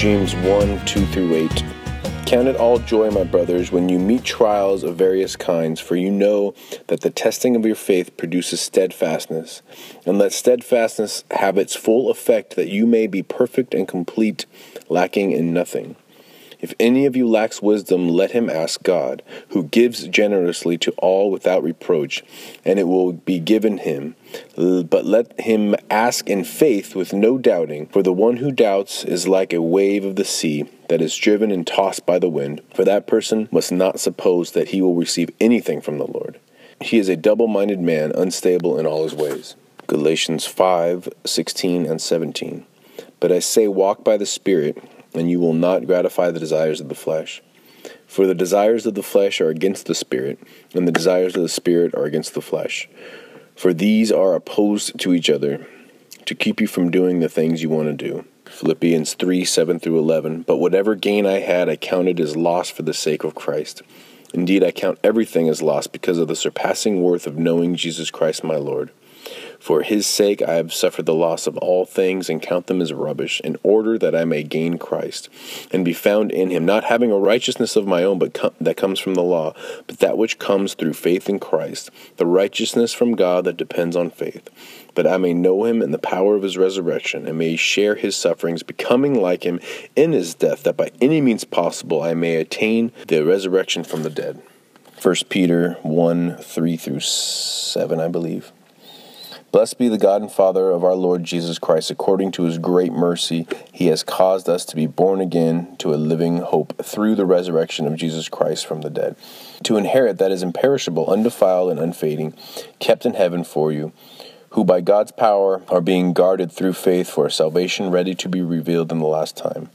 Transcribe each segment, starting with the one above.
James 1, 2 through 8. Count it all joy, my brothers, when you meet trials of various kinds, for you know that the testing of your faith produces steadfastness. And let steadfastness have its full effect, that you may be perfect and complete, lacking in nothing. If any of you lacks wisdom, let him ask God, who gives generously to all without reproach, and it will be given him. But let him ask in faith with no doubting, for the one who doubts is like a wave of the sea that is driven and tossed by the wind. For that person must not suppose that he will receive anything from the Lord. He is a double-minded man, unstable in all his ways. Galatians 5, 16 and 17. But I say, walk by the Spirit, and you will not gratify the desires of the flesh. For the desires of the flesh are against the Spirit, and the desires of the Spirit are against the flesh. For these are opposed to each other, to keep you from doing the things you want to do. Philippians 3, 7 through 11. But whatever gain I had, I counted as loss for the sake of Christ. Indeed, I count everything as loss because of the surpassing worth of knowing Jesus Christ my Lord. For his sake I have suffered the loss of all things and count them as rubbish, in order that I may gain Christ, and be found in him, not having a righteousness of my own that comes from the law, but that which comes through faith in Christ, the righteousness from God that depends on faith, that I may know him in the power of his resurrection, and may share his sufferings, becoming like him in his death, that by any means possible I may attain the resurrection from the dead. 1 Peter 1, 3 through 7, I believe. Blessed be the God and Father of our Lord Jesus Christ. According to his great mercy, he has caused us to be born again to a living hope through the resurrection of Jesus Christ from the dead, to inherit that is imperishable, undefiled, and unfading, kept in heaven for you, who by God's power are being guarded through faith for a salvation ready to be revealed in the last time.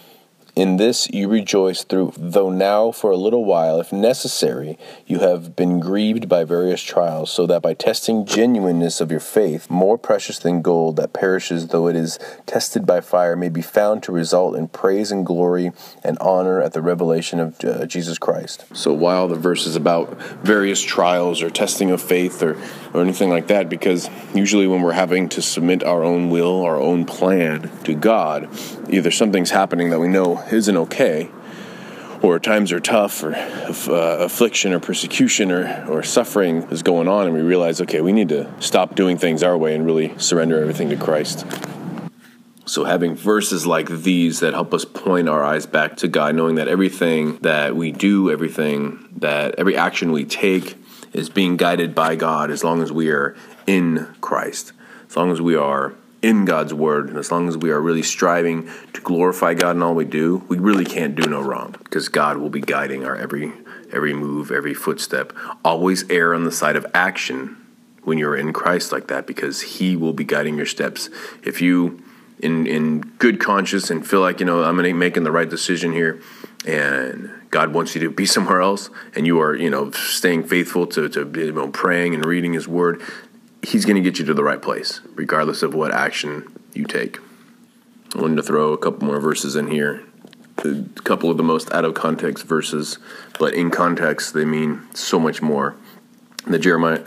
In this you rejoice, though now for a little while, if necessary, you have been grieved by various trials, so that by testing genuineness of your faith, more precious than gold that perishes though it is tested by fire, may be found to result in praise and glory and honor at the revelation of Jesus Christ. So while the verse is about various trials or testing of faith or anything like that, because usually when we're having to submit our own will, our own plan to God, either something's happening that we know isn't okay, or times are tough, or affliction or persecution or suffering is going on, and we realize, okay, we need to stop doing things our way and really surrender everything to Christ. So having verses like these that help us point our eyes back to God, knowing that everything that we do, every action we take is being guided by God, as long as we are in Christ, as long as we are in God's word, and as long as we are really striving to glorify God in all we do, we really can't do no wrong, because God will be guiding our every move, every footstep. Always err on the side of action when you're in Christ like that, because he will be guiding your steps. If you, in good conscience, and feel like, I'm going to making the right decision here, and God wants you to be somewhere else, and you are, staying faithful to praying and reading his word, he's going to get you to the right place, regardless of what action you take. I wanted to throw a couple more verses in here. A couple of the most out of context verses, but in context, they mean so much more. The Jeremiah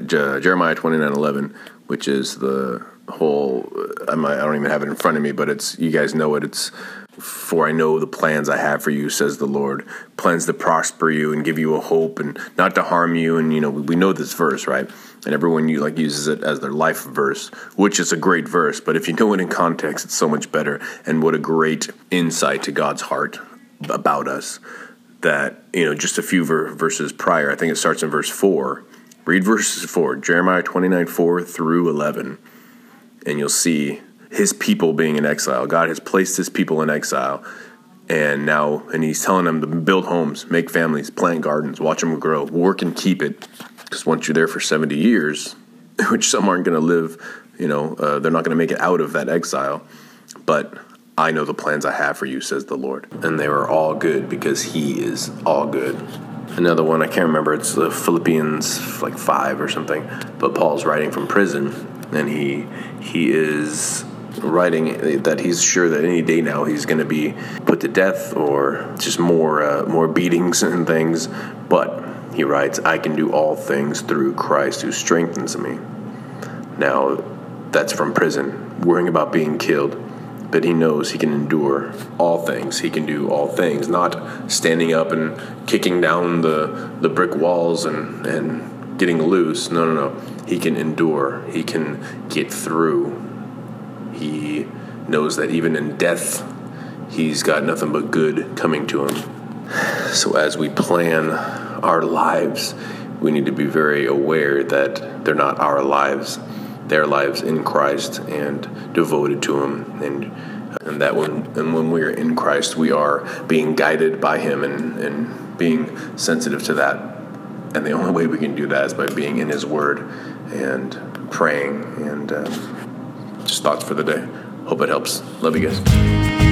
29:11, which is the whole, I don't even have it in front of me, but it's, you guys know it. It's, for I know the plans I have for you, says the Lord, plans to prosper you and give you a hope and not to harm you. And, we know this verse, right? And everyone uses it as their life verse, which is a great verse. But if you know it in context, it's so much better. And what a great insight to God's heart about us, that, just a few verses prior, I think it starts in verse 4. Read verses 4, Jeremiah 29:4 through 11, and you'll see his people being in exile. God has placed his people in exile, and he's telling them to build homes, make families, plant gardens, watch them grow, work and keep it. Because once you're there for 70 years, which some aren't going to live, they're not going to make it out of that exile. But I know the plans I have for you, says the Lord. And they are all good, because he is all good. Another one, I can't remember, it's Philippians 5 or something. But Paul's writing from prison, and he is writing that he's sure that any day now he's going to be put to death, or just more beatings and things. But he writes, I can do all things through Christ who strengthens me. Now, that's from prison, worrying about being killed. but he knows he can endure all things. He can do all things, not standing up and kicking down the brick walls and getting loose. No. He can endure. He can get through. He knows that even in death, he's got nothing but good coming to him. So as we plan our lives, we need to be very aware that they're not our lives. They're lives in Christ and devoted to him. And that when we're in Christ, we are being guided by him and being sensitive to that. And the only way we can do that is by being in his word and praying. And just thoughts for the day. Hope it helps. Love you guys.